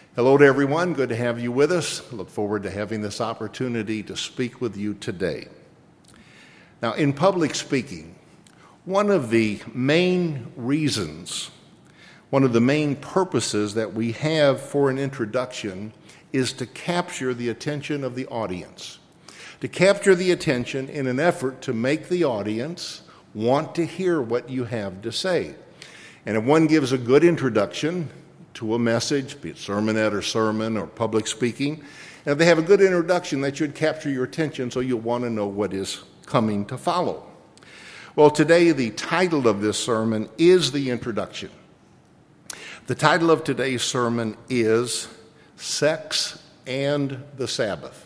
Hello to everyone. Good to have you with us. I look forward to having this opportunity to speak with you today. Now, in public speaking, one of the main reasons, one of the main purposes that we have for an introduction is to capture the attention of the audience. To capture the attention in an effort to make the audience want to hear what you have to say. And if one gives a good introduction to a message, be it sermonette or sermon or public speaking, and if they have a good introduction, that should capture your attention so you'll want to know what is coming to follow. Well, today the title of this sermon is the introduction. The title of today's sermon is Sex and the Sabbath.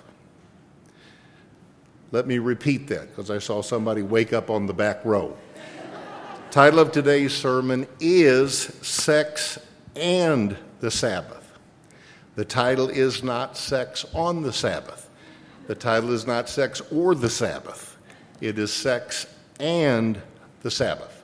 Let me repeat that because I saw somebody wake up on the back row. Title of today's sermon is Sex and the Sabbath. The title is not Sex on the Sabbath. The title is not Sex or the Sabbath. It is Sex and the Sabbath.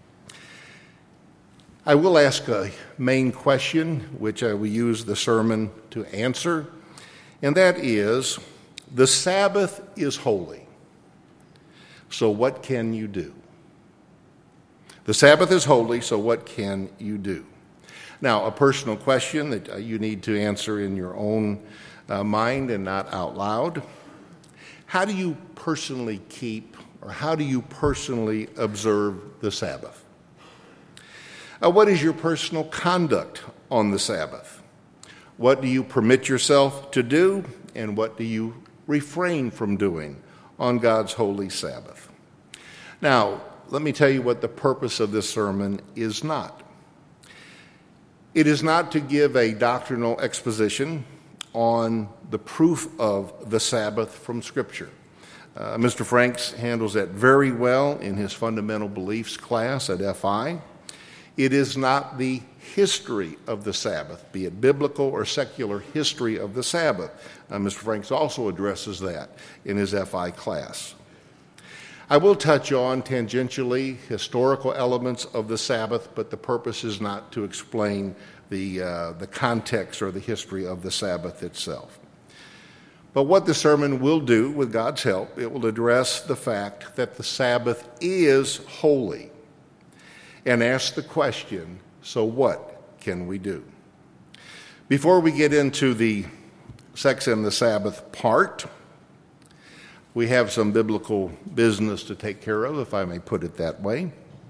I will ask a main question, which I will use the sermon to answer, and that is, the Sabbath is holy. So what can you do? The Sabbath is holy, so what can you do? Now, a personal question that you need to answer in your own mind and not out loud. How do you personally keep, or how do you personally observe the Sabbath? What is your personal conduct on the Sabbath? What do you permit yourself to do, and what do you refrain from doing on God's holy Sabbath? Now, let me tell you what the purpose of this sermon is not. It is not to give a doctrinal exposition on the proof of the Sabbath from Scripture. Mr. Franks handles that very well in his fundamental beliefs class at FI. It is not the history of the Sabbath, be it biblical or secular history of the Sabbath. Mr. Franks also addresses that in his FI class. I will touch on tangentially historical elements of the Sabbath, but the purpose is not to explain the context or the history of the Sabbath itself. But what the sermon will do, with God's help, it will address the fact that the Sabbath is holy and ask the question, so what can we do? Before we get into the sex and the Sabbath part, we have some biblical business to take care of, if I may put it that way.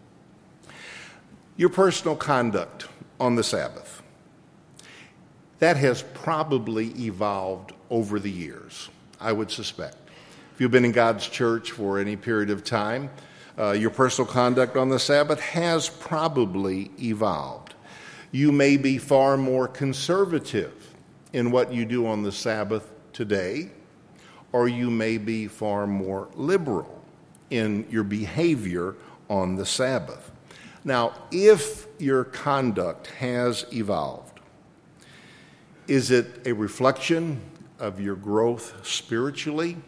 Your personal conduct on the Sabbath. That has probably evolved over the years, I would suspect. If you've been in God's church for any period of time, your personal conduct on the Sabbath has probably evolved. You may be far more conservative in what you do on the Sabbath today, or you may be far more liberal in your behavior on the Sabbath. Now, if your conduct has evolved, is it a reflection of your growth spiritually?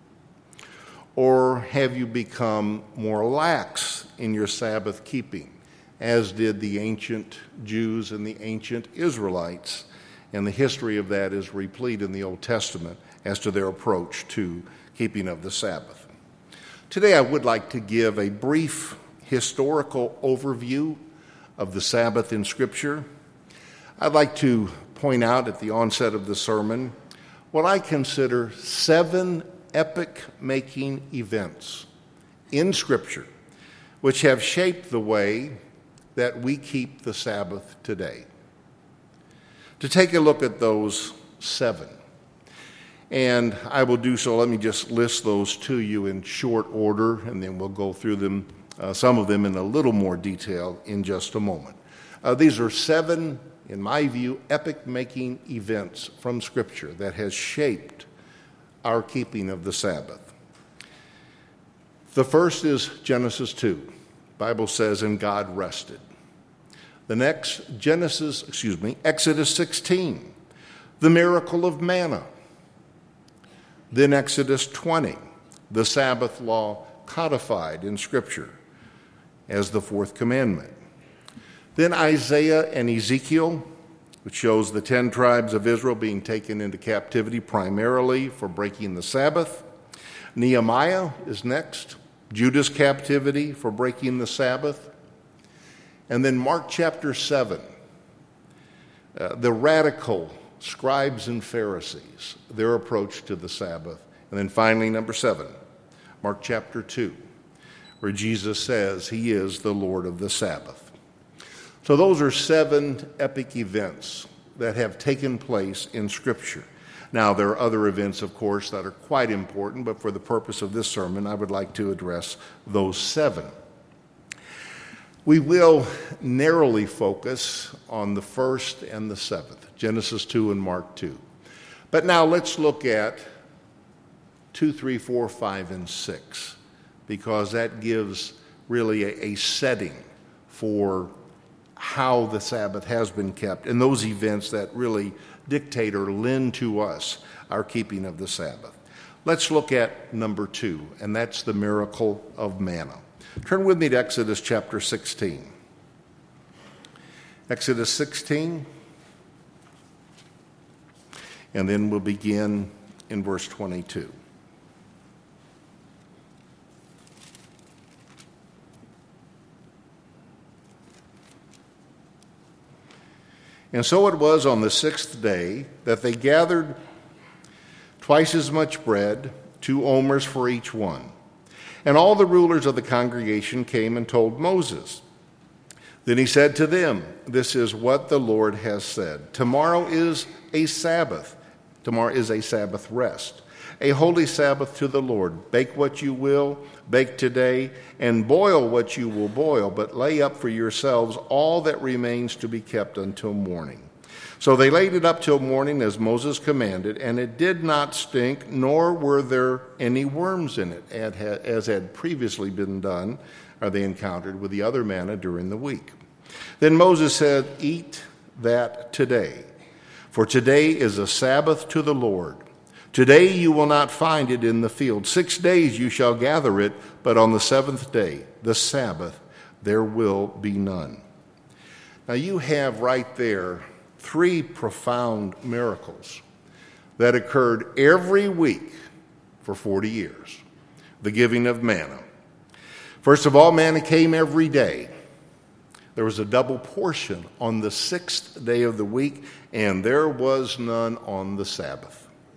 Or have you become more lax in your Sabbath keeping, as did the ancient Jews and the ancient Israelites? And the history of that is replete in the Old Testament as to their approach to keeping of the Sabbath. Today I would like to give a brief historical overview of the Sabbath in Scripture. I'd like to point out at the onset of the sermon what I consider 7 epoch-making events in Scripture which have shaped the way that we keep the Sabbath today. To take a look at those 7. And I will do so. Let me just list those to you in short order, and then we'll go through them, some of them in a little more detail in just a moment. These are 7, in my view, epoch-making events from Scripture that has shaped our keeping of the Sabbath. The first is Genesis 2. The Bible says, and God rested. The next, Exodus 16, the miracle of manna. Then Exodus 20, the Sabbath law codified in Scripture as the 4th commandment. Then Isaiah and Ezekiel, which shows the 10 tribes of Israel being taken into captivity primarily for breaking the Sabbath. Nehemiah is next, Judah's captivity for breaking the Sabbath. And then Mark chapter 7, the radical scribes and Pharisees, their approach to the Sabbath. And then finally, number 7, Mark chapter 2, where Jesus says he is the Lord of the Sabbath. So those are 7 epic events that have taken place in Scripture. Now, there are other events, of course, that are quite important, but for the purpose of this sermon, I would like to address those 7. We will narrowly focus on the first and the 7th, Genesis 2 and Mark 2. But now let's look at 2, 3, 4, 5, and 6, because that gives really a setting for how the Sabbath has been kept, and those events that really dictate or lend to us our keeping of the Sabbath. Let's look at number 2, and that's the miracle of manna. Turn with me to Exodus chapter 16. Exodus 16, and then we'll begin in verse 22. And so it was on the 6th day that they gathered twice as much bread, 2 omers for each one. And all the rulers of the congregation came and told Moses. Then he said to them, "This is what the Lord has said. Tomorrow is a Sabbath. Tomorrow is a Sabbath rest, a holy Sabbath to the Lord. Bake what you will bake today, and boil what you will boil, but lay up for yourselves all that remains to be kept until morning." So they laid it up till morning as Moses commanded, and it did not stink, nor were there any worms in it, as had previously been done, or they encountered with the other manna during the week. Then Moses said, "Eat that today, for today is a Sabbath to the Lord. Today you will not find it in the field. 6 days you shall gather it, but on the 7th day, the Sabbath, there will be none." Now you have right there 3 profound miracles that occurred every week for 40 years. The giving of manna. First of all, manna came every day. There was a double portion on the 6th day of the week, and there was none on the Sabbath.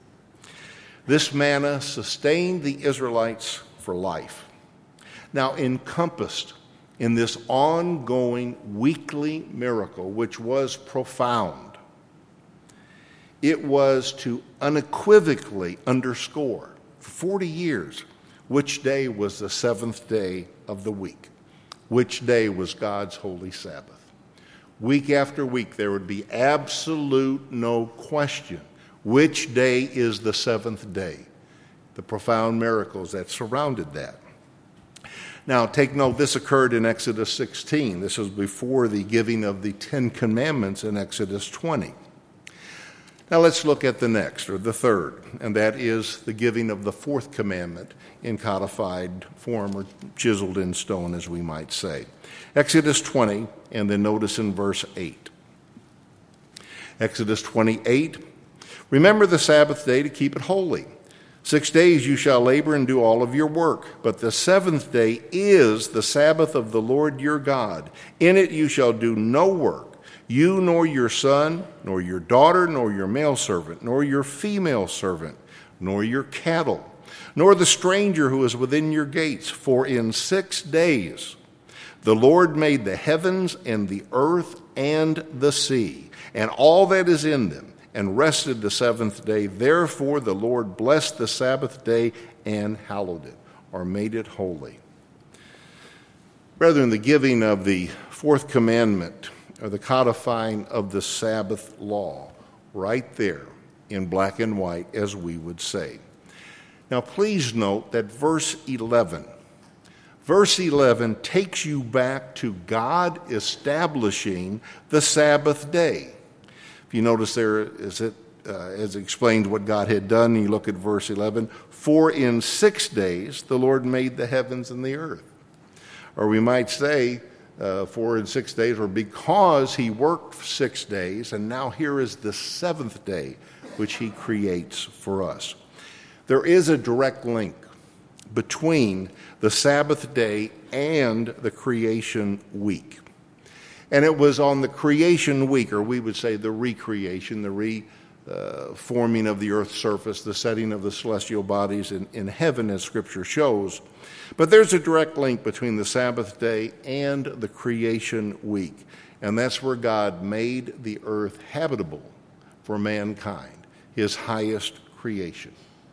This manna sustained the Israelites for life. Now, encompassed in this ongoing weekly miracle, which was profound, it was to unequivocally underscore for 40 years which day was the 7th day of the week, which day was God's holy Sabbath. Week after week, there would be absolute no question which day is the 7th day, the profound miracles that surrounded that. Now, take note, this occurred in Exodus 16. This was before the giving of the 10 Commandments in Exodus 20. Now, let's look at the next, or the third, and that is the giving of the 4th commandment in codified form, or chiseled in stone, as we might say. Exodus 20, and then notice in verse 8. Exodus 28, "Remember the Sabbath day to keep it holy. 6 days you shall labor and do all of your work, but the 7th day is the Sabbath of the Lord your God. In it you shall do no work, you nor your son, nor your daughter, nor your male servant, nor your female servant, nor your cattle, nor the stranger who is within your gates. For in 6 days the Lord made the heavens and the earth and the sea, and all that is in them, and rested the 7th day. Therefore the Lord blessed the Sabbath day and hallowed it," or made it holy. Brethren, the giving of the 4th commandment, or the codifying of the Sabbath law, right there in black and white, as we would say. Now please note that verse 11 takes you back to God establishing the Sabbath day. If you notice there, as explained what God had done, you look at verse 11, "For in 6 days the Lord made the heavens and the earth." Or we might say, 4 and 6 days, or because he worked 6 days, and now here is the seventh day, which he creates for us. There is a direct link between the Sabbath day and the creation week. And it was on the creation week, or we would say the recreation, the forming of the earth's surface, the setting of the celestial bodies in heaven, as Scripture shows. But there's a direct link between the Sabbath day and the creation week. And that's where God made the earth habitable for mankind, his highest creation.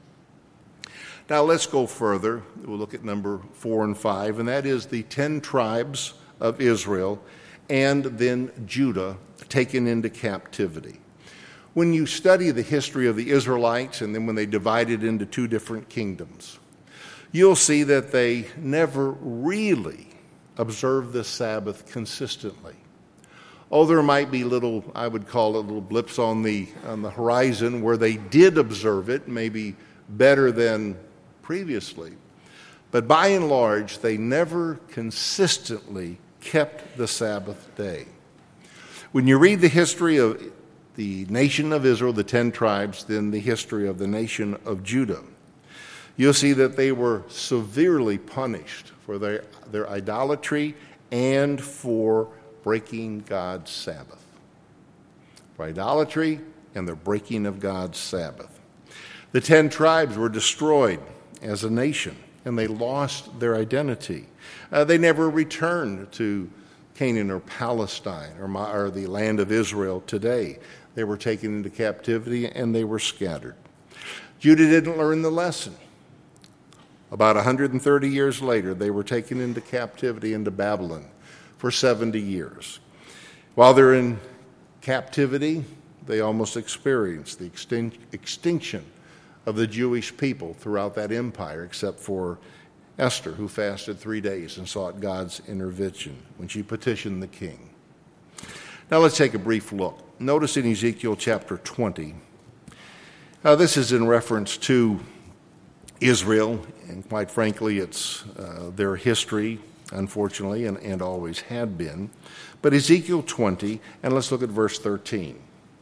Now let's go further. We'll look at number 4 and 5, and that is the 10 tribes of Israel and then Judah taken into captivity. When you study the history of the Israelites and then when they divided into two different kingdoms, you'll see that they never really observed the Sabbath consistently. Oh, there might be little, I would call it little blips on the horizon where they did observe it, maybe better than previously. But by and large, they never consistently kept the Sabbath day. When you read the history of the nation of Israel, the 10 tribes, then the history of the nation of Judah, you'll see that they were severely punished for their idolatry and for breaking God's Sabbath. For idolatry and the breaking of God's Sabbath. The 10 tribes were destroyed as a nation, and they lost their identity. They never returned to Canaan or Palestine or the land of Israel today. They were taken into captivity and they were scattered. Judah didn't learn the lesson. About 130 years later, they were taken into captivity into Babylon for 70 years. While they're in captivity, they almost experienced the extinction of the Jewish people throughout that empire, except for Esther, who fasted 3 days and sought God's intervention when she petitioned the king. Now let's take a brief look. Notice in Ezekiel chapter 20, this is in reference to Israel, and quite frankly, it's their history, unfortunately, and always had been. But Ezekiel 20, and let's look at verse 13.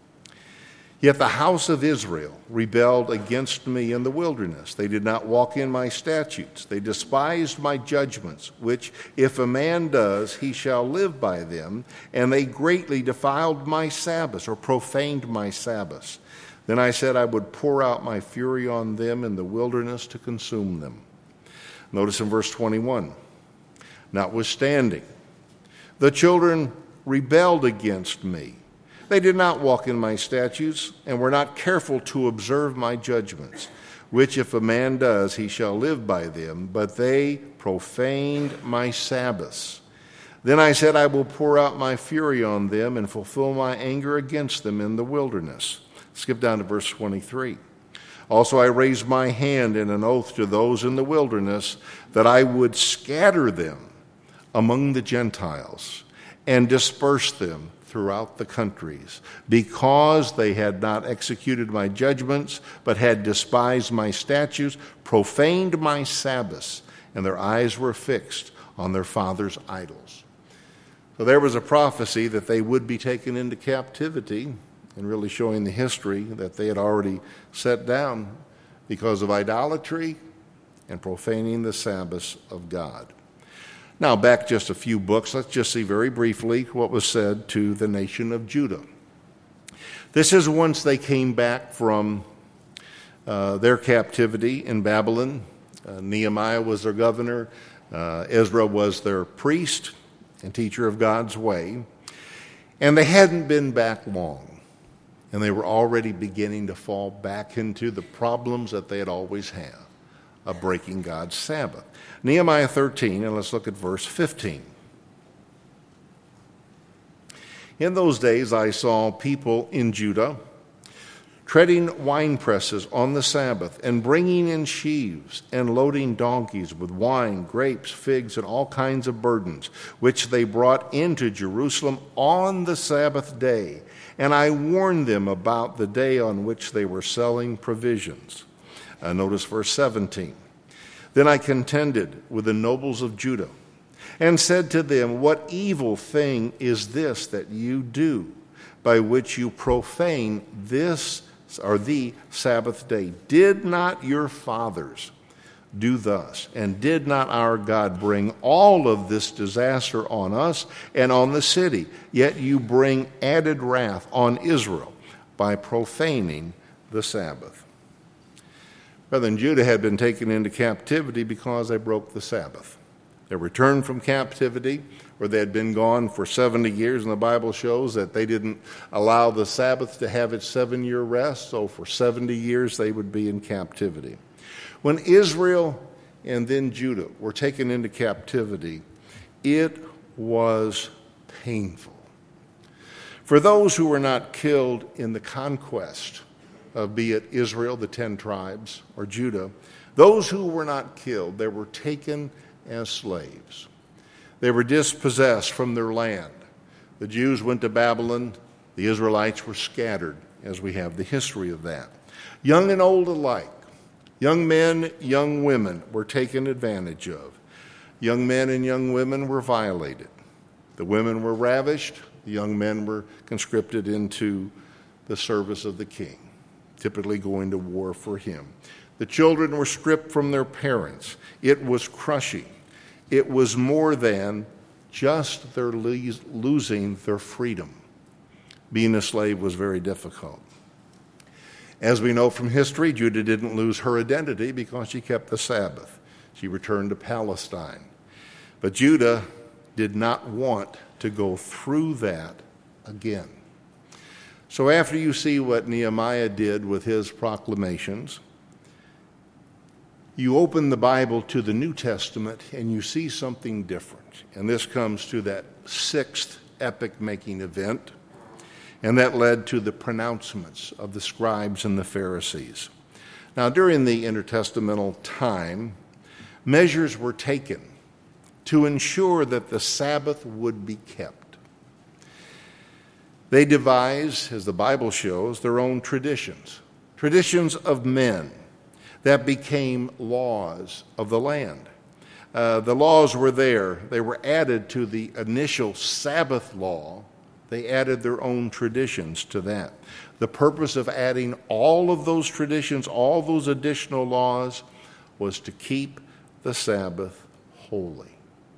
Yet the house of Israel rebelled against me in the wilderness. They did not walk in my statutes. They despised my judgments, which if a man does, he shall live by them. And they greatly defiled my Sabbaths, or profaned my Sabbaths. Then I said I would pour out my fury on them in the wilderness to consume them. Notice in verse 21, notwithstanding, the children rebelled against me. They did not walk in my statutes, and were not careful to observe my judgments, which if a man does, he shall live by them. But they profaned my Sabbaths. Then I said, I will pour out my fury on them and fulfill my anger against them in the wilderness. Skip down to verse 23. Also I raised my hand in an oath to those in the wilderness that I would scatter them among the Gentiles and disperse them throughout the countries, because they had not executed my judgments, but had despised my statutes, profaned my Sabbaths, and their eyes were fixed on their fathers' idols. So there was a prophecy that they would be taken into captivity, and really showing the history that they had already set down because of idolatry and profaning the Sabbaths of God. Now, back just a few books, let's just see very briefly what was said to the nation of Judah. This is once they came back from their captivity in Babylon. Nehemiah was their governor. Ezra was their priest and teacher of God's way. And they hadn't been back long. And they were already beginning to fall back into the problems that they had always had of breaking God's Sabbath. Nehemiah 13, and let's look at verse 15. In those days I saw people in Judah treading wine presses on the Sabbath and bringing in sheaves and loading donkeys with wine, grapes, figs, and all kinds of burdens, which they brought into Jerusalem on the Sabbath day. And I warned them about the day on which they were selling provisions. Notice verse 17. Then I contended with the nobles of Judah and said to them, "What evil thing is this that you do, by which you profane this or the Sabbath day? Did not your fathers do thus? And did not our God bring all of this disaster on us and on the city? Yet you bring added wrath on Israel by profaning the Sabbath." Brethren, Judah had been taken into captivity because they broke the Sabbath. They returned from captivity, where they had been gone for 70 years, and the Bible shows that they didn't allow the Sabbath to have its 7-year rest, so for 70 years they would be in captivity. When Israel and then Judah were taken into captivity, it was painful. For those who were not killed in the conquest of, be it Israel, the 10 tribes, or Judah, those who were not killed, they were taken as slaves. They were dispossessed from their land. The Jews went to Babylon. The Israelites were scattered, as we have the history of that. Young and old alike, young men, young women were taken advantage of. Young men and young women were violated. The women were ravished. The young men were conscripted into the service of the king, typically going to war for him. The children were stripped from their parents. It was crushing. It was more than just their losing their freedom. Being a slave was very difficult. As we know from history, Judah didn't lose her identity because she kept the Sabbath. She returned to Palestine. But Judah did not want to go through that again. So after you see what Nehemiah did with his proclamations, you open the Bible to the New Testament and you see something different. And this comes to that 6th epoch-making event, and that led to the pronouncements of the scribes and the Pharisees. Now, during the intertestamental time, measures were taken to ensure that the Sabbath would be kept. They devised, as the Bible shows, their own traditions of men that became laws of the land. The laws were there. They were added to the initial Sabbath law. They added their own traditions to that. The purpose of adding all of those traditions, all those additional laws, was to keep the Sabbath holy.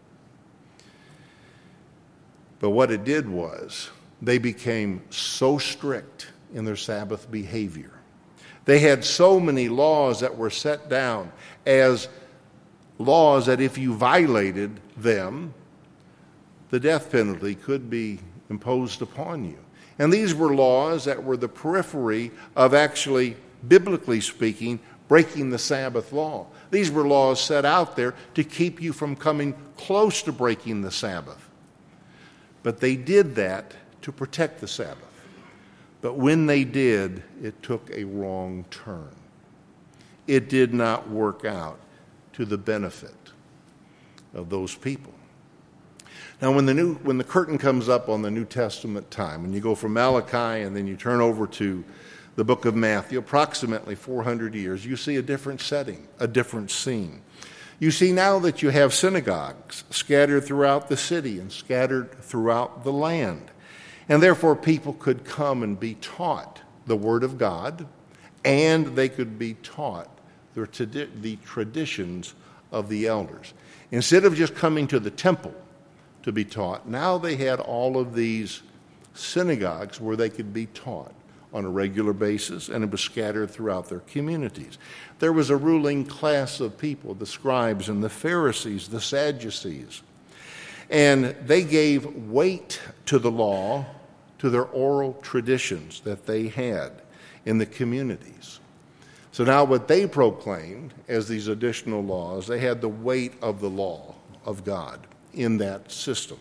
But what it did was, they became so strict in their Sabbath behavior. They had so many laws that were set down as laws that if you violated them, the death penalty could be imposed upon you. And these were laws that were the periphery of actually, biblically speaking, breaking the Sabbath law. These were laws set out there to keep you from coming close to breaking the Sabbath. But they did that to protect the Sabbath. But when they did, it took a wrong turn. It did not work out to the benefit of those people. Now, when the curtain comes up on the New Testament time, when you go from Malachi and then you turn over to the book of Matthew, approximately 400 years, you see a different setting, a different scene. You see now that you have synagogues scattered throughout the city and scattered throughout the land. And therefore, people could come and be taught the Word of God, and they could be taught the traditions of the elders. Instead of just coming to the temple to be taught, now they had all of these synagogues where they could be taught on a regular basis, and it was scattered throughout their communities. There was a ruling class of people, the scribes and the Pharisees, the Sadducees. And they gave weight to the law, to their oral traditions that they had in the communities. So now what they proclaimed as these additional laws, they had the weight of the law of God in that system.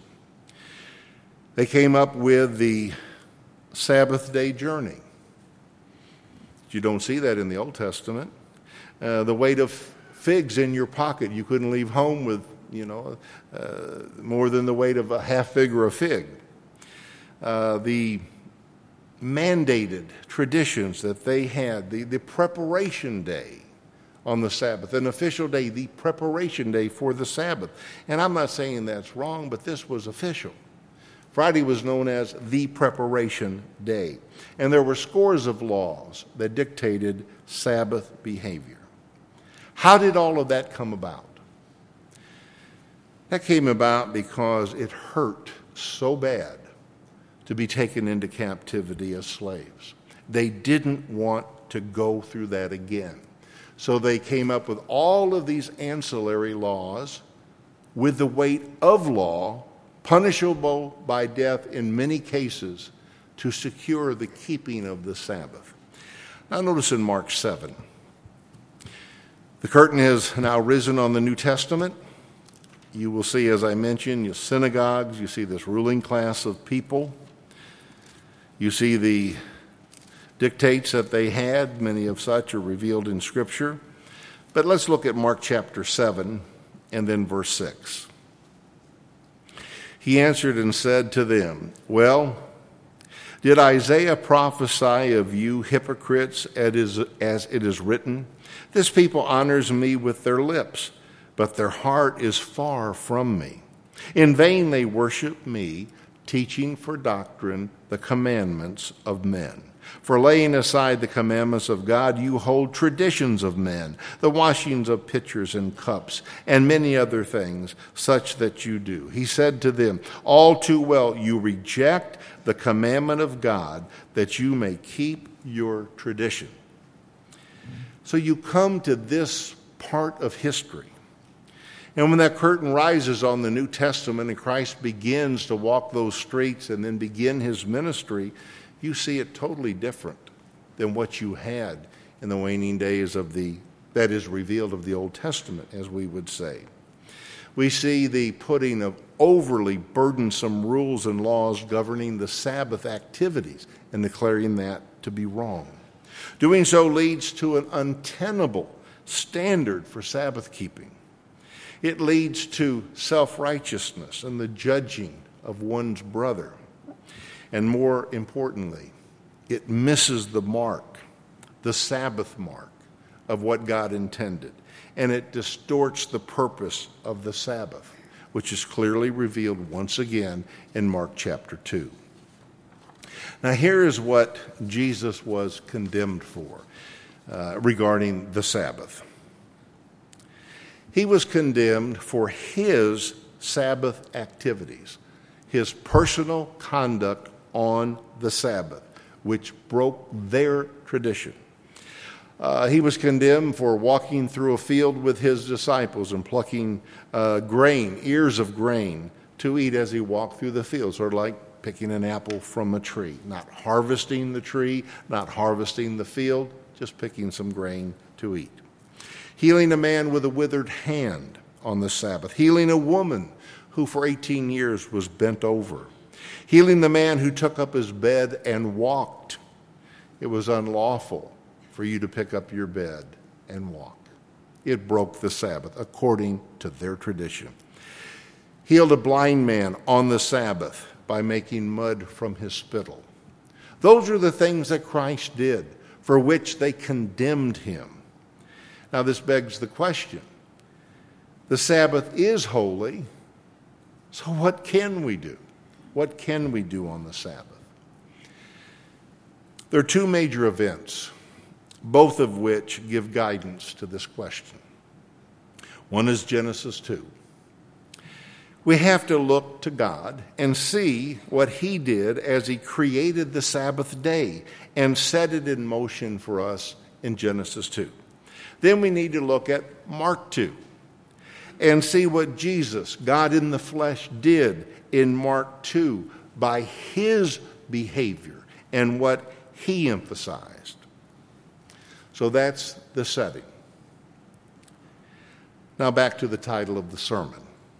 They came up with the Sabbath day journey. You don't see that in the Old Testament. The weight of figs in your pocket. You couldn't leave home with more than the weight of a half fig or a fig. The mandated traditions that they had, the preparation day on the Sabbath, an official day, the preparation day for the Sabbath. And I'm not saying that's wrong, but this was official. Friday was known as the preparation day. And there were scores of laws that dictated Sabbath behavior. How did all of that come about? That came about because it hurt so bad to be taken into captivity as slaves. They didn't want to go through that again. So they came up with all of these ancillary laws with the weight of law, punishable by death in many cases, to secure the keeping of the Sabbath. Now notice in Mark 7, the curtain has now risen on the New Testament. You will see, as I mentioned, your synagogues, you see this ruling class of people. You see the dictates that they had. Many of such are revealed in Scripture. But let's look at Mark chapter 7 and then verse 6. He answered and said to them, "Well, did Isaiah prophesy of you hypocrites as it is written? This people honors me with their lips, but their heart is far from me. In vain they worship me, teaching for doctrine the commandments of men. For laying aside the commandments of God, you hold traditions of men, the washings of pitchers and cups, and many other things, such that you do." He said to them, "All too well, you reject the commandment of God, that you may keep your tradition." So you come to this part of history. And when that curtain rises on the New Testament and Christ begins to walk those streets and then begin his ministry, you see it totally different than what you had in the waning days that is revealed of the Old Testament, as we would say. We see the putting of overly burdensome rules and laws governing the Sabbath activities and declaring that to be wrong. Doing so leads to an untenable standard for Sabbath keeping. It leads to self-righteousness and the judging of one's brother. And more importantly, it misses the mark, the Sabbath mark of what God intended. And it distorts the purpose of the Sabbath, which is clearly revealed once again in Mark chapter 2. Now here is what Jesus was condemned for regarding the Sabbath. He was condemned for his Sabbath activities, his personal conduct on the Sabbath, which broke their tradition. He was condemned for walking through a field with his disciples and plucking grain, ears of grain, to eat as he walked through the field, sort of like picking an apple from a tree, not harvesting the tree, not harvesting the field, just picking some grain to eat. Healing a man with a withered hand on the Sabbath. Healing a woman who for 18 years was bent over. Healing the man who took up his bed and walked. It was unlawful for you to pick up your bed and walk. It broke the Sabbath according to their tradition. Healed a blind man on the Sabbath by making mud from his spittle. Those are the things that Christ did, for which they condemned him. Now this begs the question. The Sabbath is holy, so what can we do? What can we do on the Sabbath? There are two major events, both of which give guidance to this question. One is Genesis 2. We have to look to God and see what he did as he created the Sabbath day and set it in motion for us in Genesis 2. Then we need to look at Mark 2 and see what Jesus, God in the flesh, did in Mark 2 by his behavior and what he emphasized. So that's the setting. Now back to the title of the sermon.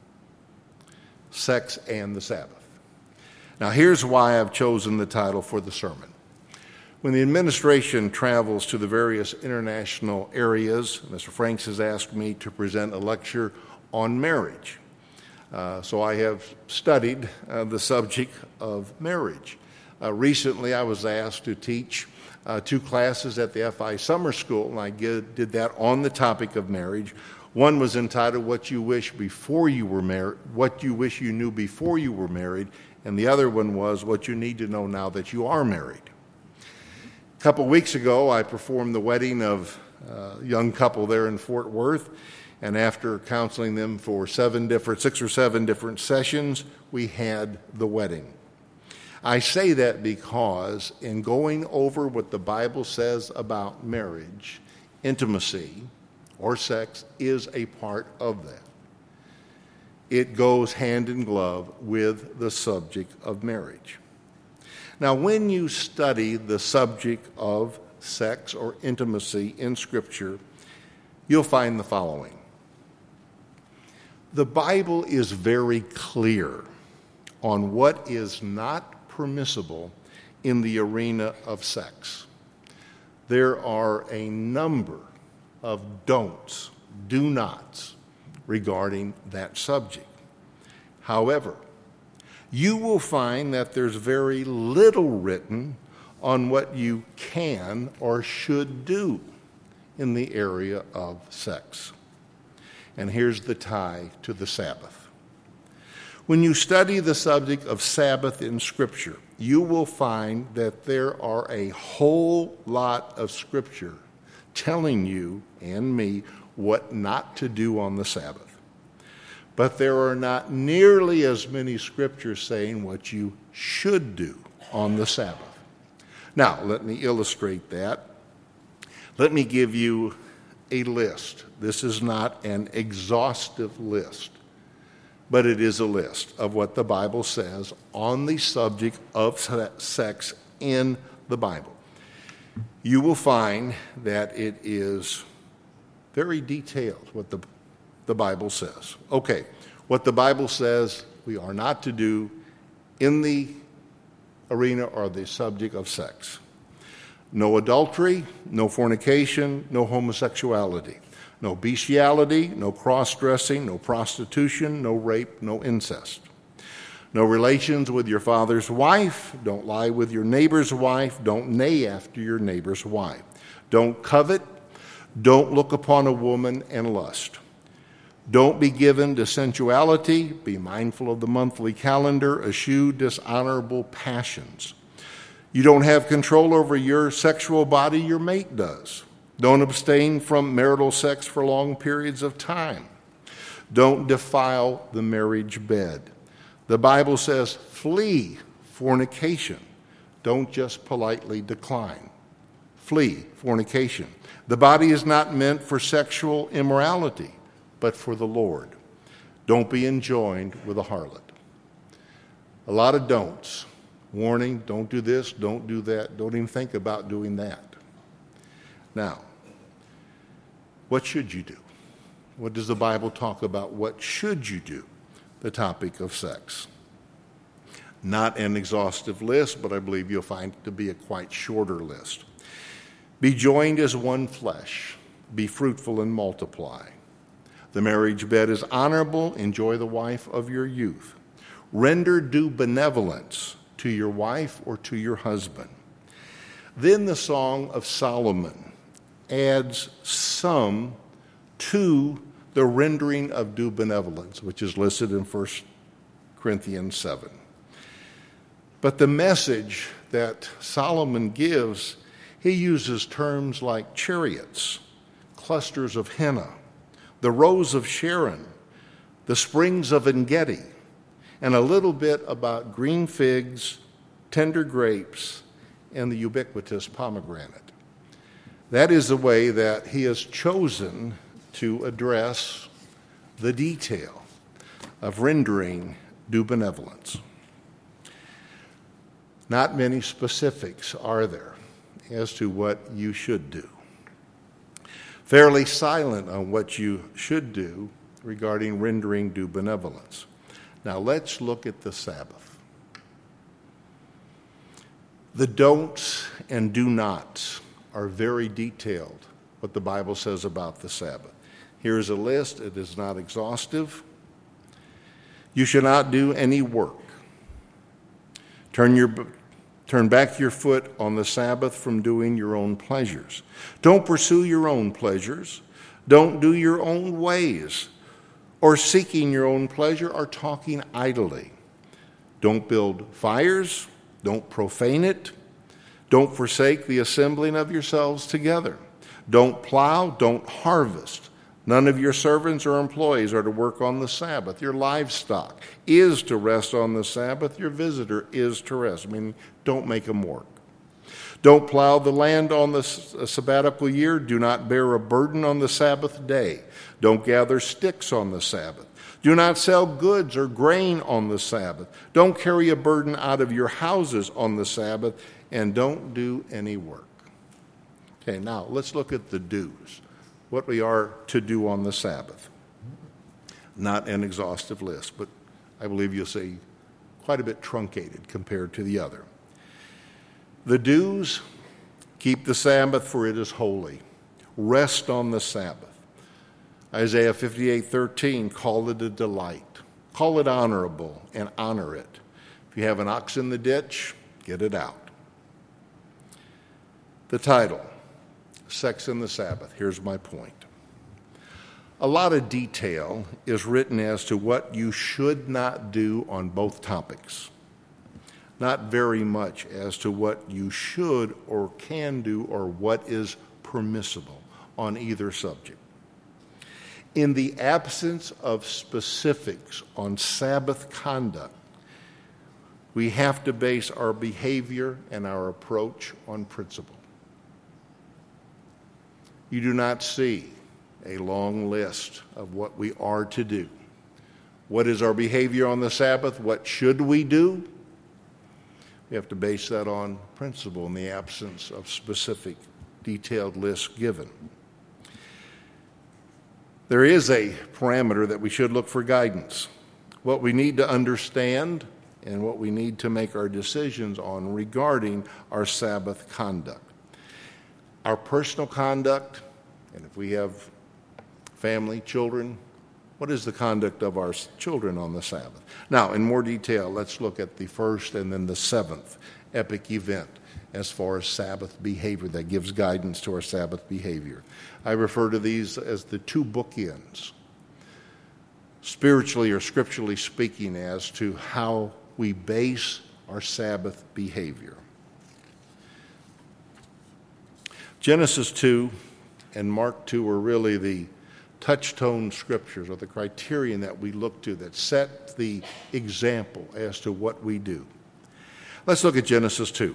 Sex and the Sabbath. Now here's why I've chosen the title for the sermon. When the administration travels to the various international areas, Mr. Franks has asked me to present a lecture on marriage. So I have studied the subject of marriage. Recently I was asked to teach 2 classes at the FI Summer School, and I did that on the topic of marriage. One was entitled "What You Wish Before You Were Married," what you wish you knew before you were married, and the other one was "What You Need to Know Now That You Are Married." A couple weeks ago, I performed the wedding of a young couple there in Fort Worth, and after counseling them for 6 or 7 different sessions, we had the wedding. I say that because in going over what the Bible says about marriage, intimacy, or sex is a part of that. It goes hand in glove with the subject of marriage. Now, when you study the subject of sex or intimacy in Scripture, you'll find the following. The Bible is very clear on what is not permissible in the arena of sex. There are a number of don'ts, do nots regarding that subject. However, you will find that there's very little written on what you can or should do in the area of sex. And here's the tie to the Sabbath. When you study the subject of Sabbath in Scripture, you will find that there are a whole lot of Scripture telling you and me what not to do on the Sabbath. But there are not nearly as many Scriptures saying what you should do on the Sabbath. Now, let me illustrate that. Let me give you a list. This is not an exhaustive list, but it is a list of what the Bible says on the subject of sex in the Bible. You will find that it is very detailed what the Bible says. Okay, what the Bible says we are not to do in the arena or the subject of sex. No adultery, no fornication, no homosexuality, no bestiality, no cross-dressing, no prostitution, no rape, no incest. No relations with your father's wife. Don't lie with your neighbor's wife. Don't neigh after your neighbor's wife. Don't covet. Don't look upon a woman and lust. Don't be given to sensuality. Be mindful of the monthly calendar. Eschew dishonorable passions. You don't have control over your sexual body, your mate does. Don't abstain from marital sex for long periods of time. Don't defile the marriage bed. The Bible says, flee fornication. Don't just politely decline. Flee fornication. The body is not meant for sexual immorality, but for the Lord. Don't be enjoined with a harlot. A lot of don'ts. Warning, don't do this, don't do that, don't even think about doing that. Now, what should you do? What does the Bible talk about? What should you do? The topic of sex. Not an exhaustive list, but I believe you'll find it to be a quite shorter list. Be joined as one flesh. Be fruitful and multiply. The marriage bed is honorable. Enjoy the wife of your youth. Render due benevolence to your wife or to your husband. Then the Song of Solomon adds some to the rendering of due benevolence, which is listed in 1 Corinthians 7. But the message that Solomon gives, he uses terms like chariots, clusters of henna, the rose of Sharon, the springs of En-gedi, and a little bit about green figs, tender grapes, and the ubiquitous pomegranate. That is the way that he has chosen to address the detail of rendering due benevolence. Not many specifics are there as to what you should do. Fairly silent on what you should do regarding rendering due benevolence. Now let's look at the Sabbath. The don'ts and do nots are very detailed, what the Bible says about the Sabbath. Here's a list. It is not exhaustive. You should not do any work. Turn Turn back your foot on the Sabbath from doing your own pleasures. Don't pursue your own pleasures. Don't do your own ways, or seeking your own pleasure, or talking idly. Don't build fires. Don't profane it. Don't forsake the assembling of yourselves together. Don't plow. Don't harvest. None of your servants or employees are to work on the Sabbath. Your livestock is to rest on the Sabbath. Your visitor is to rest. Don't make them work. Don't plow the land on the sabbatical year. Do not bear a burden on the Sabbath day. Don't gather sticks on the Sabbath. Do not sell goods or grain on the Sabbath. Don't carry a burden out of your houses on the Sabbath, and don't do any work. Okay, now let's look at the do's, what we are to do on the Sabbath. Not an exhaustive list, but I believe you'll see quite a bit truncated compared to the other. The do's: keep the Sabbath, for it is holy. Rest on the Sabbath. Isaiah 58:13, call it a delight. Call it honorable and honor it. If you have an ox in the ditch, get it out. The title, Sex and the Sabbath. Here's my point. A lot of detail is written as to what you should not do on both topics. Not very much as to what you should or can do or what is permissible on either subject. In the absence of specifics on Sabbath conduct, we have to base our behavior and our approach on principle. You do not see a long list of what we are to do. What is our behavior on the Sabbath? What should we do? We have to base that on principle in the absence of specific, detailed lists given. There is a parameter that we should look for guidance. What we need to understand and what we need to make our decisions on regarding our Sabbath conduct. Our personal conduct, and if we have family, children, what is the conduct of our children on the Sabbath? Now, in more detail, let's look at the first and then the seventh epic event as far as Sabbath behavior that gives guidance to our Sabbath behavior. I refer to these as the two bookends, spiritually or scripturally speaking, as to how we base our Sabbath behavior. Genesis 2 and Mark 2 are really the touchstone scriptures, or the criterion that we look to that set the example as to what we do. Let's look at Genesis 2.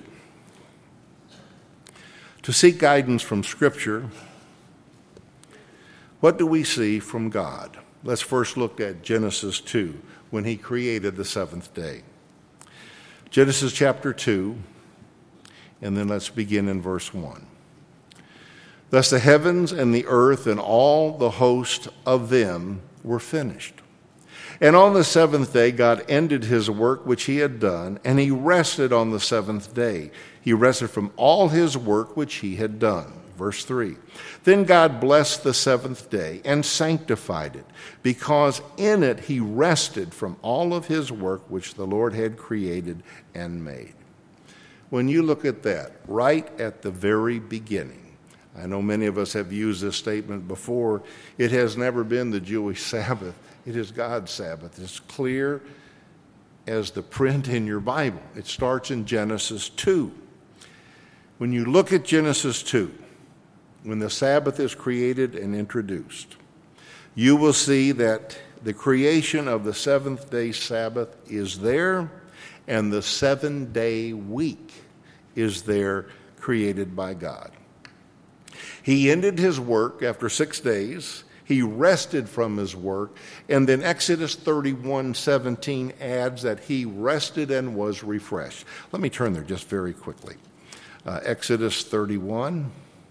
To seek guidance from Scripture, what do we see from God? Let's first look at Genesis 2, when he created the seventh day. Genesis chapter 2, and then let's begin in verse 1. Thus the heavens and the earth and all the host of them were finished. And on the seventh day God ended his work which he had done, and he rested on the seventh day. He rested from all his work which he had done. Verse 3. Then God blessed the seventh day and sanctified it, because in it he rested from all of his work which the Lord had created and made. When you look at that, right at the very beginning, I know many of us have used this statement before. It has never been the Jewish Sabbath. It is God's Sabbath. It's clear as the print in your Bible. It starts in Genesis 2. When you look at Genesis 2, when the Sabbath is created and introduced, you will see that the creation of the seventh-day Sabbath is there, and the 7-day week is there, created by God. He ended his work after 6 days. He rested from his work. And then Exodus 31:17 adds that he rested and was refreshed. Let me turn there just very quickly. Exodus 31,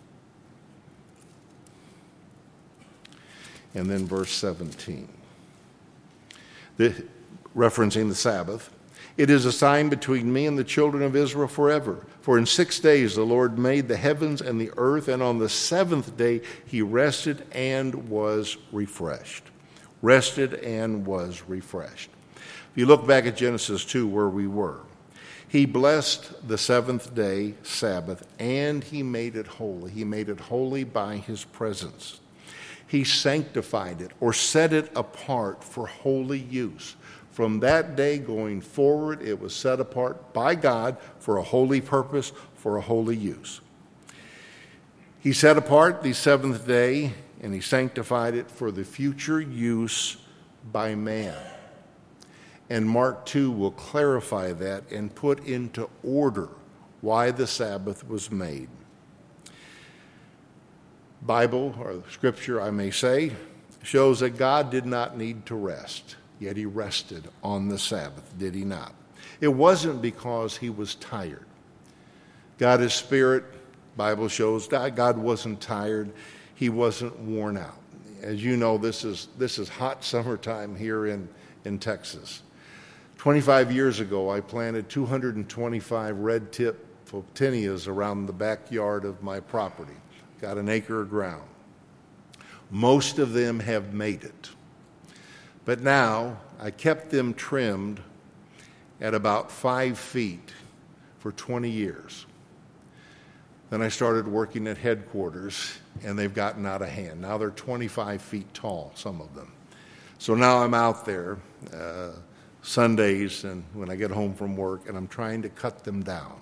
and then verse 17. Referencing the Sabbath. It is a sign between me and the children of Israel forever. For in 6 days the Lord made the heavens and the earth, and on the seventh day he rested and was refreshed. Rested and was refreshed. If you look back at Genesis 2, where we were, He blessed the seventh day, Sabbath, and he made it holy. He made it holy by his presence. He sanctified it or set it apart for holy use. From that day going forward, it was set apart by God for a holy purpose, for a holy use. He set apart the seventh day, and he sanctified it for the future use by man. And Mark 2 will clarify that and put into order why the Sabbath was made. Bible, or Scripture, I may say, shows that God did not need to rest, yet he rested on the Sabbath, did he not? It wasn't because he was tired. God is spirit. Bible shows that God wasn't tired. He wasn't worn out. As you know, this is hot summertime here in Texas. 25 years ago, I planted 225 red-tip photinias around the backyard of my property. Got an acre of ground. Most of them have made it. But now, I kept them trimmed at about 5 feet for 20 years. Then I started working at headquarters, and they've gotten out of hand. Now they're 25 feet tall, some of them. So now I'm out there Sundays and when I get home from work, and I'm trying to cut them down.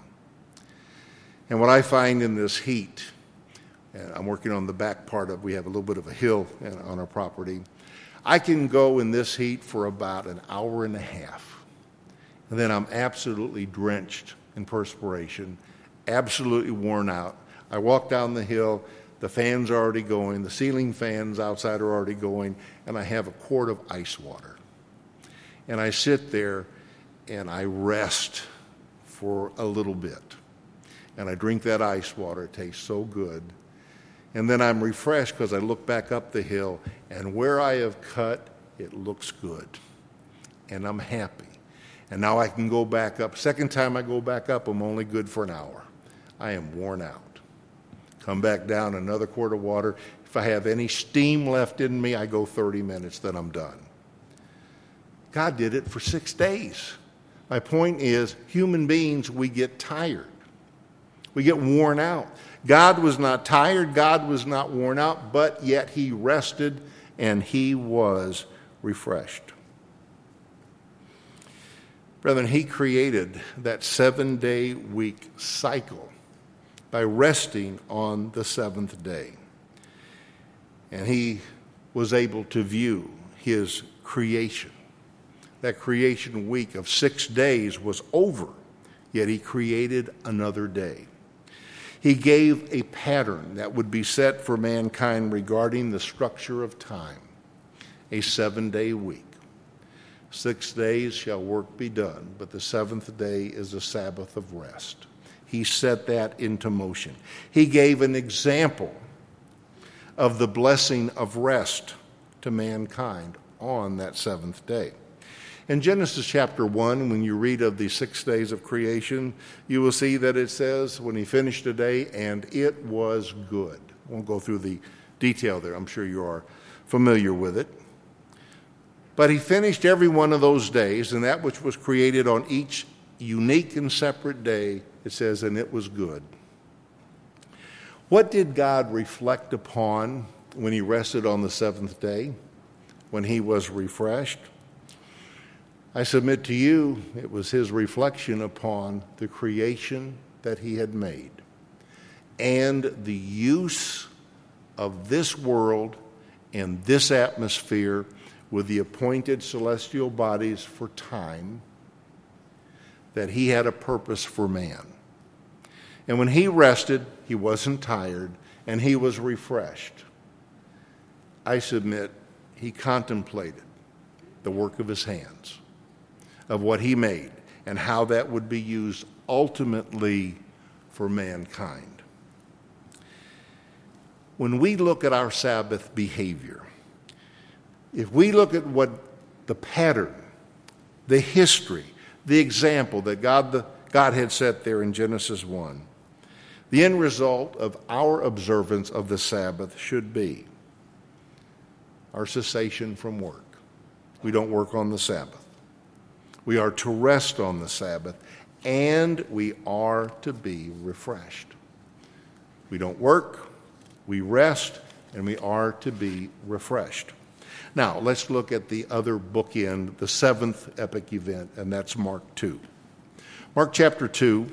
And what I find in this heat, and I'm working on the back part of, we have a little bit of a hill on our property, I can go in this heat for about an hour and a half. And then I'm absolutely drenched in perspiration, absolutely worn out. I walk down the hill, the fans are already going, the ceiling fans outside are already going, and I have a quart of ice water. And I sit there and I rest for a little bit. And I drink that ice water. It tastes so good. And then I'm refreshed because I look back up the hill, and where I have cut, it looks good. And I'm happy. And now I can go back up. Second time I go back up, I'm only good for an hour. I am worn out. Come back down, another quart of water. If I have any steam left in me, I go 30 minutes, then I'm done. God did it for 6 days. My point is, human beings, we get tired. We get worn out. God was not tired. God was not worn out, but yet he rested and he was refreshed. Brethren, he created that 7-day week cycle by resting on the seventh day. And he was able to view his creation. That creation week of 6 days was over, yet he created another day. He gave a pattern that would be set for mankind regarding the structure of time, a 7-day week. 6 days shall work be done, but the seventh day is a Sabbath of rest. He set that into motion. He gave an example of the blessing of rest to mankind on that seventh day. In Genesis chapter 1, when you read of the 6 days of creation, you will see that it says, when he finished a day, and it was good. I won't go through the detail there. I'm sure you are familiar with it. But he finished every one of those days, and that which was created on each unique and separate day, it says, and it was good. What did God reflect upon when he rested on the seventh day, when he was refreshed? I submit to you, it was his reflection upon the creation that he had made and the use of this world and this atmosphere with the appointed celestial bodies for time, that he had a purpose for man. And when he rested, he wasn't tired and he was refreshed. I submit he contemplated the work of his hands, of what he made, and how that would be used ultimately for mankind. When we look at our Sabbath behavior, if we look at what the pattern, the history, the example that God had set there in Genesis 1, the end result of our observance of the Sabbath should be our cessation from work. We don't work on the Sabbath. We are to rest on the Sabbath and we are to be refreshed. We don't work, we rest, and we are to be refreshed. Now, let's look at the other bookend, the seventh epic event, and that's Mark 2. Mark chapter 2,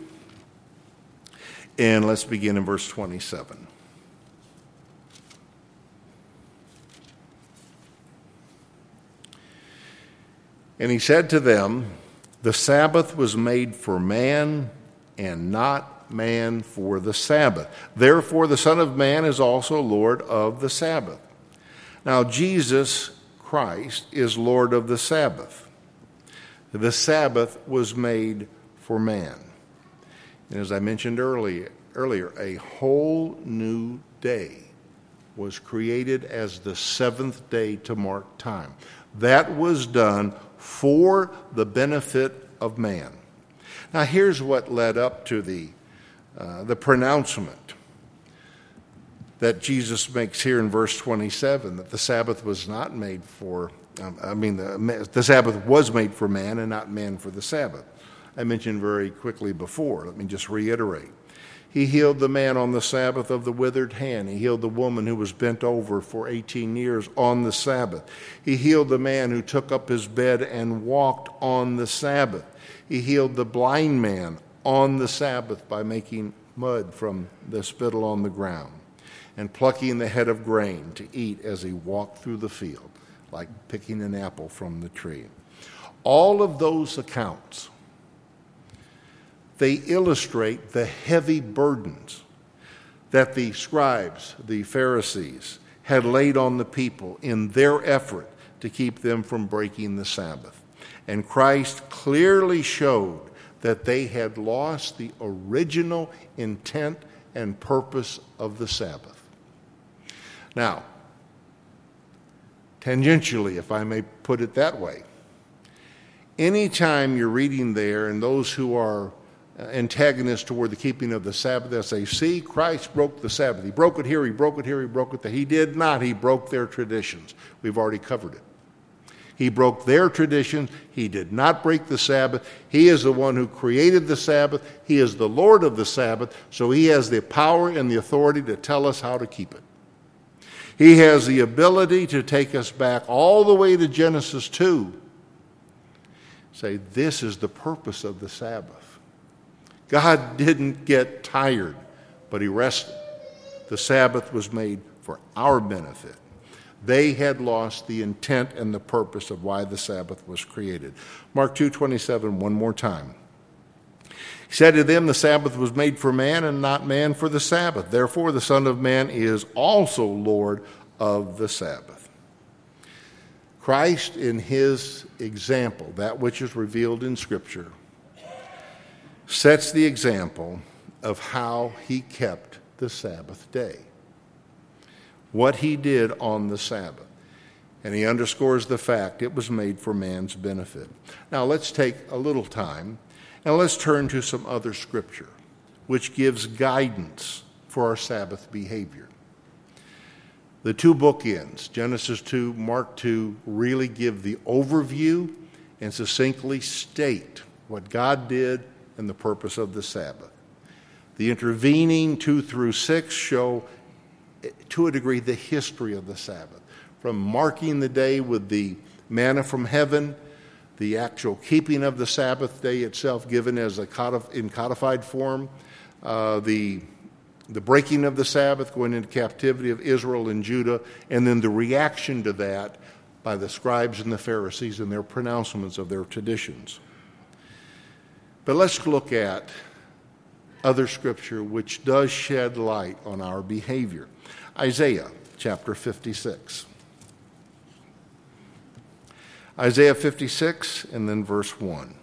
and let's begin in verse 27. And he said to them, "The Sabbath was made for man, and not man for the Sabbath. Therefore the Son of Man is also Lord of the Sabbath." Now Jesus Christ is Lord of the Sabbath. The Sabbath was made for man. And as I mentioned earlier, a whole new day was created as the seventh day to mark time. That was done for the benefit of man. Now here's what led up to the pronouncement that Jesus makes here in verse 27, that the Sabbath was not made for, the Sabbath was made for man and not man for the Sabbath. I mentioned very quickly before, let me just reiterate. He healed the man on the Sabbath of the withered hand. He healed the woman who was bent over for 18 years on the Sabbath. He healed the man who took up his bed and walked on the Sabbath. He healed the blind man on the Sabbath by making mud from the spittle on the ground and plucking the head of grain to eat as he walked through the field, like picking an apple from the tree. All of those accounts, they illustrate the heavy burdens that the scribes, the Pharisees, had laid on the people in their effort to keep them from breaking the Sabbath. And Christ clearly showed that they had lost the original intent and purpose of the Sabbath. Now, tangentially, if I may put it that way, anytime you're reading there and those who are antagonists toward the keeping of the Sabbath, they say, see, Christ broke the Sabbath. He broke it here, he broke it here, he broke it there. He did not. He broke their traditions. We've already covered it. He broke their traditions. He did not break the Sabbath. He is the one who created the Sabbath. He is the Lord of the Sabbath, so he has the power and the authority to tell us how to keep it. He has the ability to take us back all the way to Genesis 2. Say, this is the purpose of the Sabbath. God didn't get tired, but he rested. The Sabbath was made for our benefit. They had lost the intent and the purpose of why the Sabbath was created. Mark 2:27, one more time. He said to them, the Sabbath was made for man and not man for the Sabbath. Therefore, the Son of Man is also Lord of the Sabbath. Christ, in his example, that which is revealed in Scripture, sets the example of how he kept the Sabbath day, what he did on the Sabbath. And he underscores the fact it was made for man's benefit. Now, let's take a little time and let's turn to some other Scripture which gives guidance for our Sabbath behavior. The two bookends, Genesis 2, Mark 2, really give the overview and succinctly state what God did and the purpose of the Sabbath. The intervening 2 through 6 show, to a degree, the history of the Sabbath, from marking the day with the manna from heaven, the actual keeping of the Sabbath day itself given as in codified form, the breaking of the Sabbath, going into captivity of Israel and Judah, and then the reaction to that by the scribes and the Pharisees and their pronouncements of their traditions. But let's look at other Scripture which does shed light on our behavior. Isaiah chapter 56. Isaiah 56 and then verse 1.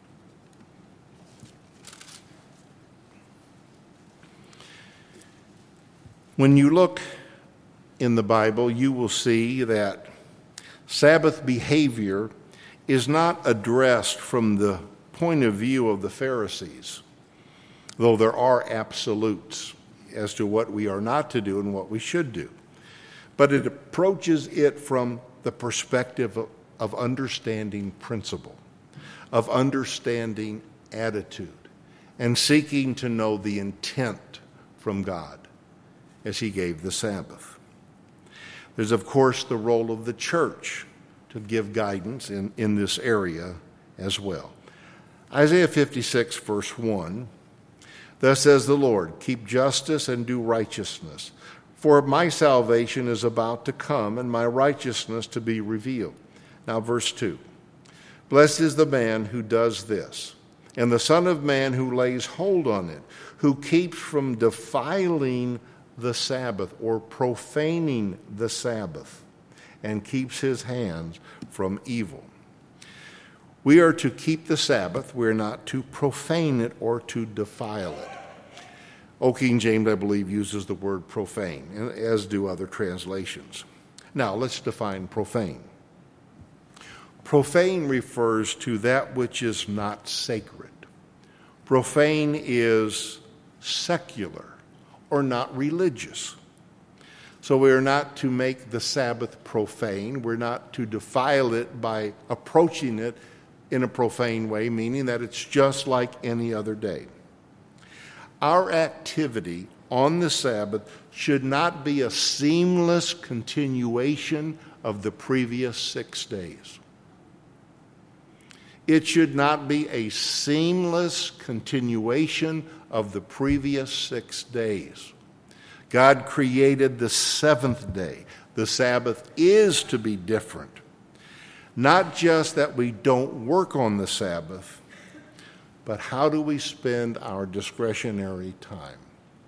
When you look in the Bible, you will see that Sabbath behavior is not addressed from the point of view of the Pharisees, though there are absolutes as to what we are not to do and what we should do. But it approaches it from the perspective of understanding principle, of understanding attitude and seeking to know the intent from God as he gave the Sabbath. There's, of course, the role of the church to give guidance in this area as well. Isaiah 56, verse 1, thus says the Lord, keep justice and do righteousness, for my salvation is about to come and my righteousness to be revealed. Now, verse 2, blessed is the man who does this, and the Son of Man who lays hold on it, who keeps from defiling the Sabbath or profaning the Sabbath, and keeps his hands from evil. We are to keep the Sabbath. We're not to profane it or to defile it. O King James, I believe, uses the word profane, as do other translations. Now, let's define profane. Profane refers to that which is not sacred. Profane is secular or not religious. So we are not to make the Sabbath profane. We're not to defile it by approaching it in a profane way, meaning that it's just like any other day. Our activity on the Sabbath should not be a seamless continuation of the previous 6 days. It should not be a seamless continuation of the previous 6 days. God created the seventh day. The Sabbath is to be different. Not just that we don't work on the Sabbath, but how do we spend our discretionary time?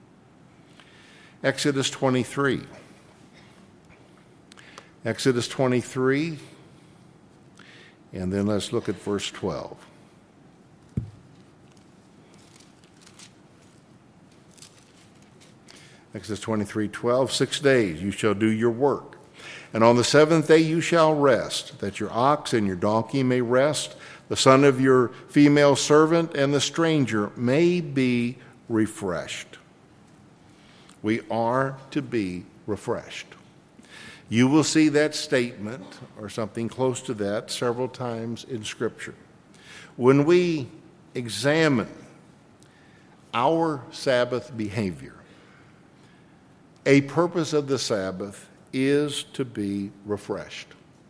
Exodus 23. Exodus 23, and then let's look at verse 12. Exodus 23:12, 6 days you shall do your work, and on the seventh day you shall rest, that your ox and your donkey may rest, the son of your female servant and the stranger may be refreshed. We are to be refreshed. You will see that statement, or something close to that, several times in Scripture. When we examine our Sabbath behavior, a purpose of the Sabbath is to be refreshed.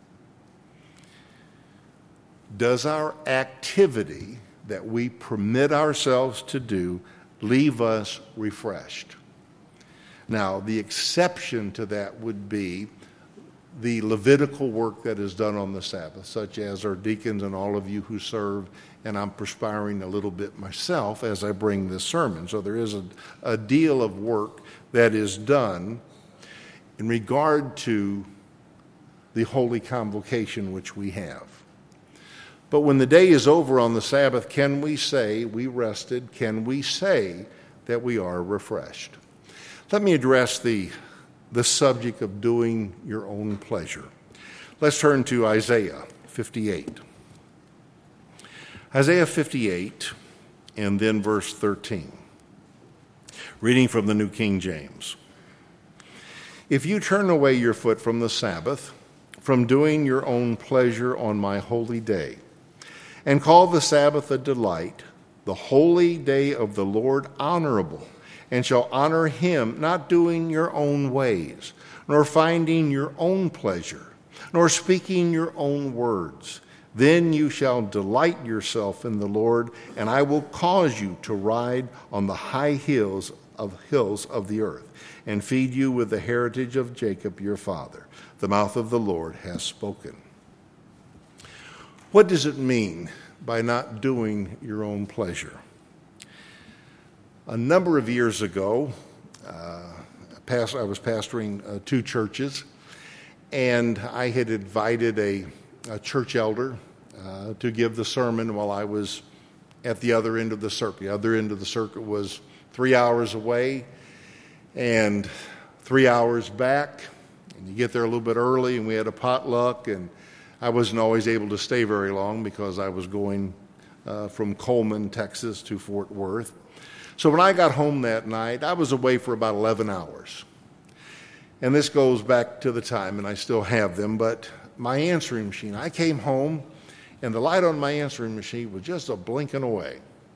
Does our activity that we permit ourselves to do leave us refreshed? Now, the exception to that would be the Levitical work that is done on the Sabbath, such as our deacons and all of you who serve, and I'm perspiring a little bit myself as I bring this sermon. So there is a deal of work that is done in regard to the holy convocation which we have. But when the day is over on the Sabbath, can we say we rested? Can we say that we are refreshed? Let me address the subject of doing your own pleasure. Let's turn to Isaiah 58. Isaiah 58 and then verse 13. Reading from the New King James. If you turn away your foot from the Sabbath, from doing your own pleasure on my holy day, and call the Sabbath a delight, the holy day of the Lord honorable, and shall honor him, not doing your own ways, nor finding your own pleasure, nor speaking your own words, then you shall delight yourself in the Lord, and I will cause you to ride on the high hills of the earth, and feed you with the heritage of Jacob your father. The mouth of the Lord has spoken. What does it mean by not doing your own pleasure? A number of years ago, I was pastoring 2 churches, and I had invited a church elder to give the sermon while I was at the other end of the circuit. The other end of the circuit was 3 hours away and 3 hours back. And you get there a little bit early, and we had a potluck, and I wasn't always able to stay very long because I was going from Coleman, Texas to Fort Worth. So when I got home that night, I was away for about 11 hours. And this goes back to the time, and I still have them, but my answering machine, I came home, and the light on my answering machine was just a blinking away.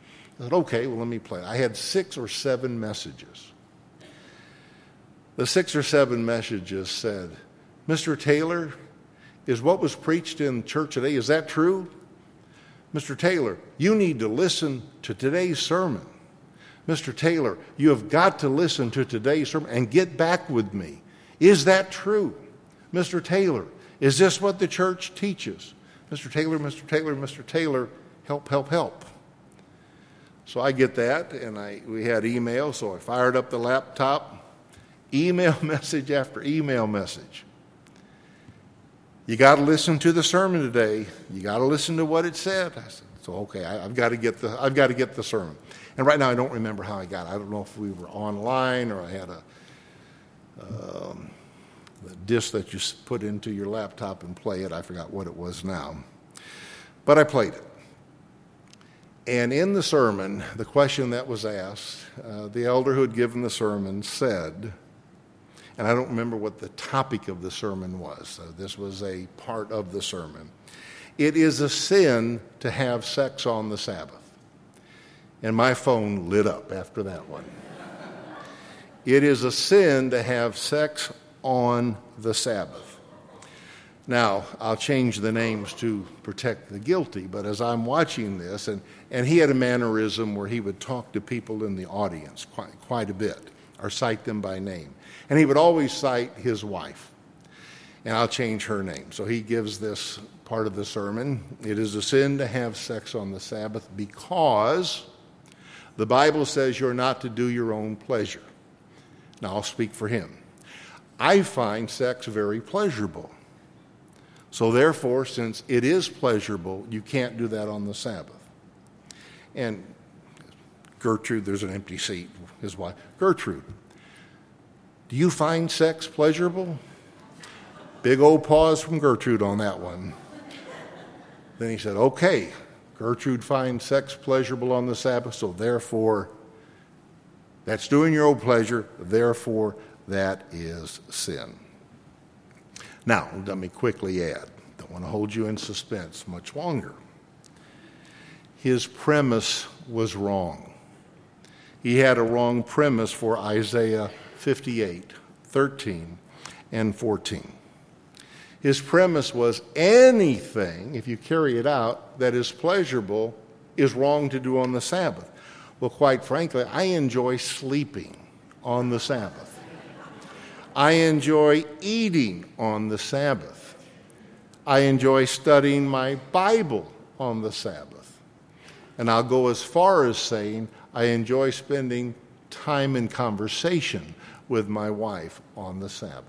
I said, okay, well, let me play it. I had 6 or 7 messages. The 6 or 7 messages said, Mr. Taylor, is what was preached in church today, is that true? Mr. Taylor, you need to listen to today's sermon. Mr. Taylor, you have got to listen to today's sermon and get back with me. Is that true? Mr. Taylor, is this what the church teaches? Mr. Taylor, Mr. Taylor, Mr. Taylor, help, help, help. So I get that, and we had email, so I fired up the laptop, email message after email message. You got to listen to the sermon today. You got to listen to what it said. I said, so okay, I've got to get the sermon. And right now I don't remember how I got it. I don't know if we were online or I had the disc that you put into your laptop and play it. I forgot what it was now. But I played it. And in the sermon, the question that was asked, the elder who had given the sermon said, and I don't remember what the topic of the sermon was. So this was a part of the sermon. It is a sin to have sex on the Sabbath. And my phone lit up after that one. It is a sin to have sex on the Sabbath. Now, I'll change the names to protect the guilty, but as I'm watching this, and he had a mannerism where he would talk to people in the audience quite a bit, or cite them by name. And he would always cite his wife. And I'll change her name. So he gives this part of the sermon. It is a sin to have sex on the Sabbath because the Bible says you're not to do your own pleasure. Now, I'll speak for him. I find sex very pleasurable. So therefore, since it is pleasurable, you can't do that on the Sabbath. And Gertrude, there's an empty seat, his wife. Gertrude, do you find sex pleasurable? Big old pause from Gertrude on that one. Then he said, okay, Gertrude finds sex pleasurable on the Sabbath, so therefore, that's doing your own pleasure, therefore, that is sin. Now, let me quickly add, don't want to hold you in suspense much longer. His premise was wrong. He had a wrong premise for Isaiah 58, 13, and 14. His premise was anything, if you carry it out, that is pleasurable is wrong to do on the Sabbath. Well, quite frankly, I enjoy sleeping on the Sabbath. I enjoy eating on the Sabbath. I enjoy studying my Bible on the Sabbath. And I'll go as far as saying I enjoy spending time in conversation with my wife on the Sabbath.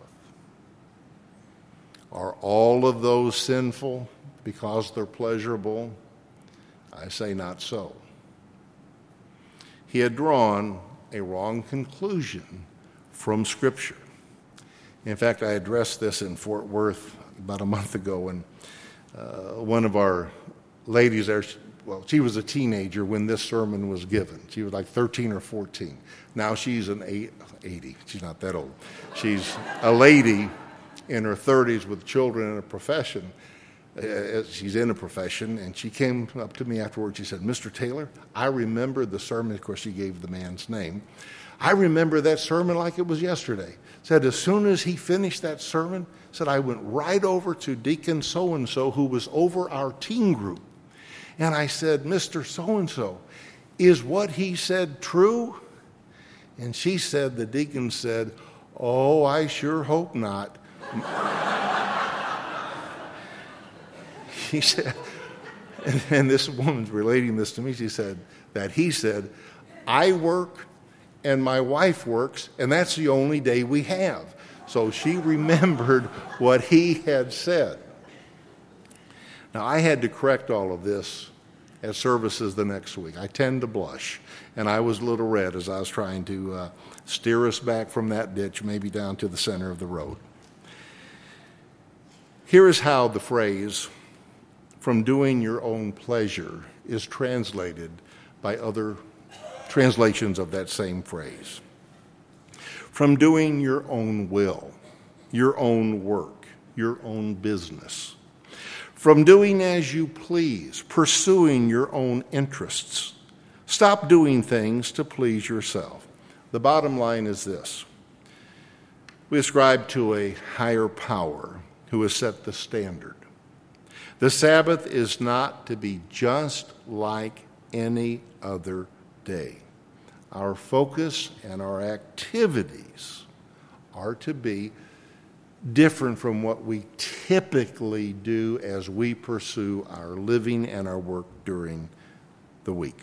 Are all of those sinful because they're pleasurable? I say not so. He had drawn a wrong conclusion from Scripture. In fact, I addressed this in Fort Worth about a month ago, and one of our ladies there, she was a teenager when this sermon was given. She was like 13 or 14. Now she's an 80. She's not that old. She's a lady in her 30s with children in a profession. She's in a profession, and she came up to me afterwards. She said, Mr. Taylor, I remember the sermon. Of course, she gave the man's name. I remember that sermon like it was yesterday. Said as soon as he finished that sermon, said I went right over to Deacon so-and-so who was over our teen group. And I said, Mr. So-and-so, is what he said true? And she said, the deacon said, oh, I sure hope not. He said, and this woman's relating this to me, she said that he said, I work and my wife works, and that's the only day we have. So she remembered what he had said. Now, I had to correct all of this at services the next week. I tend to blush, and I was a little red as I was trying to steer us back from that ditch, maybe down to the center of the road. Here is how the phrase, from doing your own pleasure, is translated by other translations of that same phrase. From doing your own will, your own work, your own business. From doing as you please, pursuing your own interests, Stop doing things to please yourself. The bottom line is this. We ascribe to a higher power who has set the standard. The Sabbath is not to be just like any other day. Our focus and our activities are to be different from what we typically do as we pursue our living and our work during the week.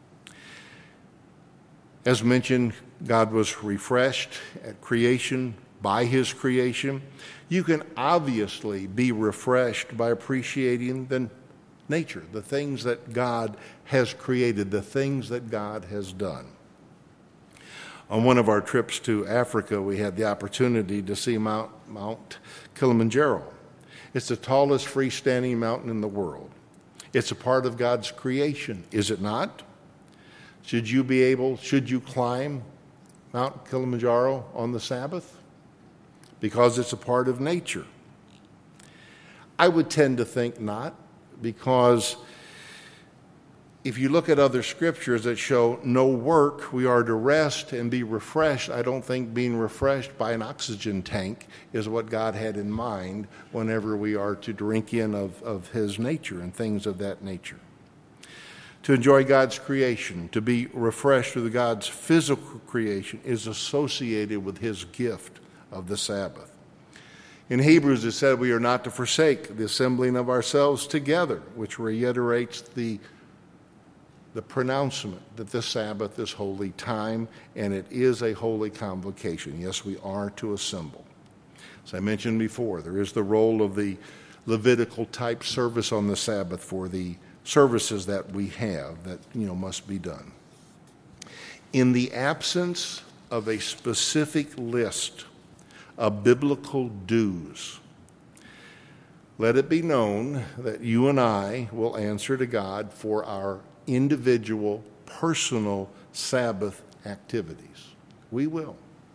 As mentioned, God was refreshed at creation by his creation. You can obviously be refreshed by appreciating the nature, the things that God has created, the things that God has done. On one of our trips to Africa, we had the opportunity to see Mount Kilimanjaro. It's the tallest freestanding mountain in the world. It's a part of God's creation, is it not? Should you climb Mount Kilimanjaro on the Sabbath? Because it's a part of nature. I would tend to think not, because if you look at other scriptures that show no work, we are to rest and be refreshed. I don't think being refreshed by an oxygen tank is what God had in mind whenever we are to drink in of his nature and things of that nature. To enjoy God's creation, to be refreshed with God's physical creation is associated with his gift of the Sabbath. In Hebrews it said we are not to forsake the assembling of ourselves together, which reiterates the pronouncement that the Sabbath is holy time, and it is a holy convocation. Yes, we are to assemble. As I mentioned before, there is the role of the Levitical type service on the Sabbath for the services that we have that must be done. In the absence of a specific list of biblical dues, let it be known that you and I will answer to God for our individual, personal Sabbath activities. We will.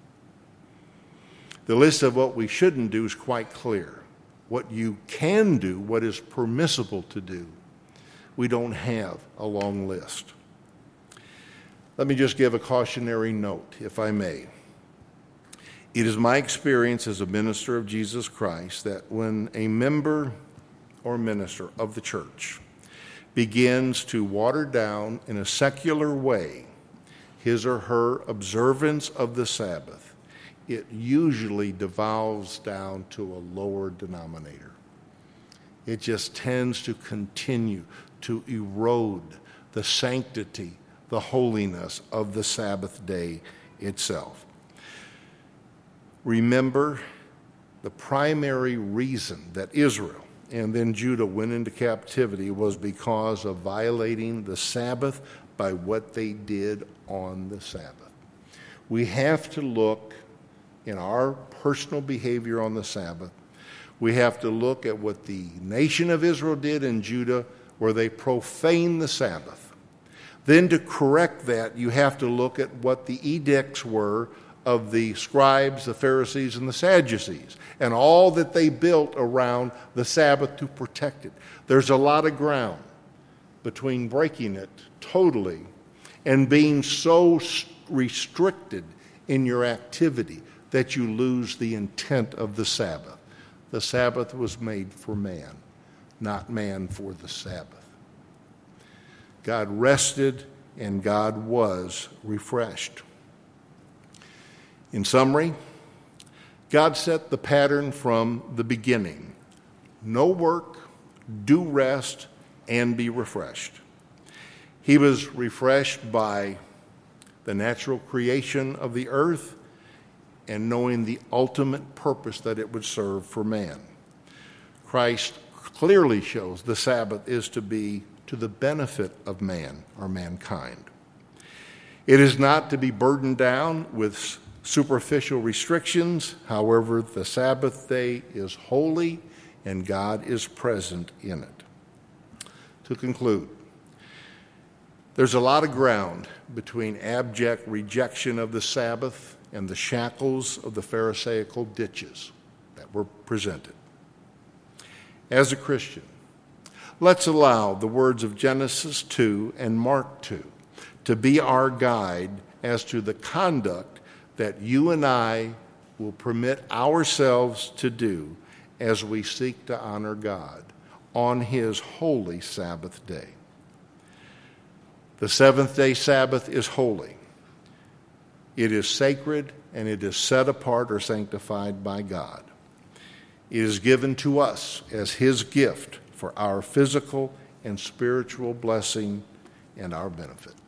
The list of what we shouldn't do is quite clear. What you can do, what is permissible to do, we don't have a long list. Let me just give a cautionary note, if I may. It is my experience as a minister of Jesus Christ that when a member or minister of the church begins to water down in a secular way his or her observance of the Sabbath, it usually devolves down to a lower denominator. It just tends to continue to erode the sanctity, the holiness of the Sabbath day itself. Remember, the primary reason that Israel and then Judah went into captivity was because of violating the Sabbath by what they did on the Sabbath. We have to look in our personal behavior on the Sabbath. We have to look at what the nation of Israel did in Judah, where they profaned the Sabbath. Then to correct that, you have to look at what the edicts were of the scribes, the Pharisees, and the Sadducees, and all that they built around the Sabbath to protect it. There's a lot of ground between breaking it totally and being so restricted in your activity that you lose the intent of the Sabbath. The Sabbath was made for man, not man for the Sabbath. God rested and God was refreshed. In summary, God set the pattern from the beginning. No work, do rest, and be refreshed. He was refreshed by the natural creation of the earth and knowing the ultimate purpose that it would serve for man. Christ clearly shows the Sabbath is to be to the benefit of man or mankind. It is not to be burdened down with superficial restrictions. However, the Sabbath day is holy and God is present in it. To conclude, there's a lot of ground between abject rejection of the Sabbath and the shackles of the Pharisaical ditches that were presented. As a Christian, let's allow the words of Genesis 2 and Mark 2 to be our guide as to the conduct that you and I will permit ourselves to do as we seek to honor God on His holy Sabbath day. The seventh-day Sabbath is holy. It is sacred, and it is set apart or sanctified by God. It is given to us as His gift for our physical and spiritual blessing and our benefit.